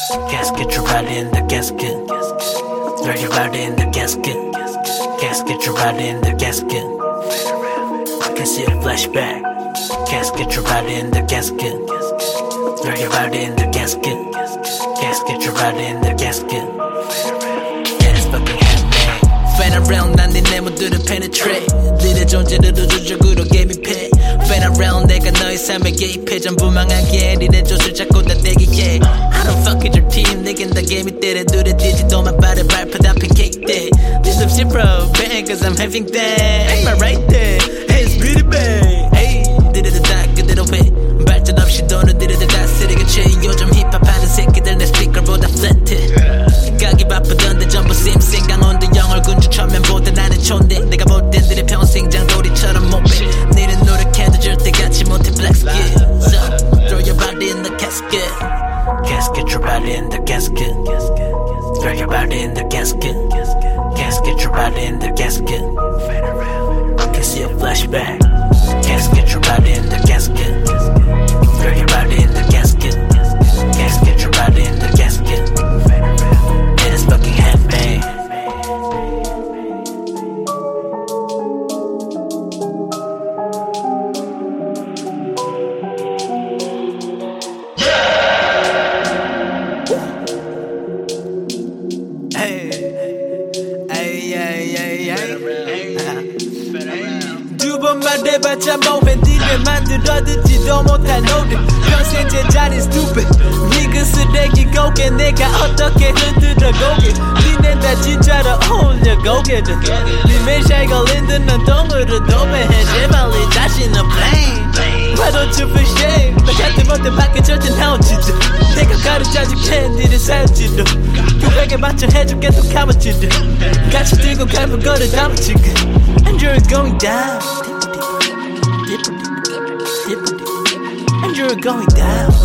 Casket, you're right in the casket. Throw your body in the casket. Casket, you're right in the casket. I can see the flashback. Casket, you're right in the casket. Throw your body in the casket. Casket, you're right in the casket. Yeah, it's fucking happening. Fan around 난 네 내모들을 penetrate 너의 존재를 우주적으로 개미패 Fan around 내가 너의 삶에 개입해 전부 망하게 니네 조술 잡고 다 대기해 I don't fuck with your team 내겐 다 개미 때려 눈에 띄지도 마 발에 발표 앞에 cake day This some shit bro bang cause I'm having that Ain't my right there Hey it's pretty bang Hey 니네들 다 그대로 해 발전 없이 도는 니네들 다 쓰레기 채 요즘 힙합하는 새끼들 내 스피커보다 flat해 가기 바쁘던데 전부 სიმ생 강원도 영월 군주 천면보다 나는 촌대 내가 볼 땐 너의 평생 장돌이처럼 못빼 니는 노력해도 절대 같이 못해 black skin So throw your body in the casket Casket, your body in the casket. Throw your body in the casket. Casket, your body in the casket. I can see a flashback. Casket, your body in the casket. Throw your body in the casket. Casket, your body in the casket. And it's fucking happening. 두 번만 해봤자 뭐해 니네 만들어듣지도 못한 노래 평생 제자리 stupid 니그 쓰레기 고개 내가 어떻게 흔들어 고개 니넨 다 진짜로 어울려 고개들 니 매샤에 걸린 듯 넌 똥으로 도배해 제발 니 자신은 blame Why don't you feel shame 나 같은 못해 밖에 절대 나오지도 내가 가르쳐줄게 니를 살지도 그에게 맞춰 해줄게 또 감아지도 같이 들고 갈문 거를 담아지고 And you're going down And you're going down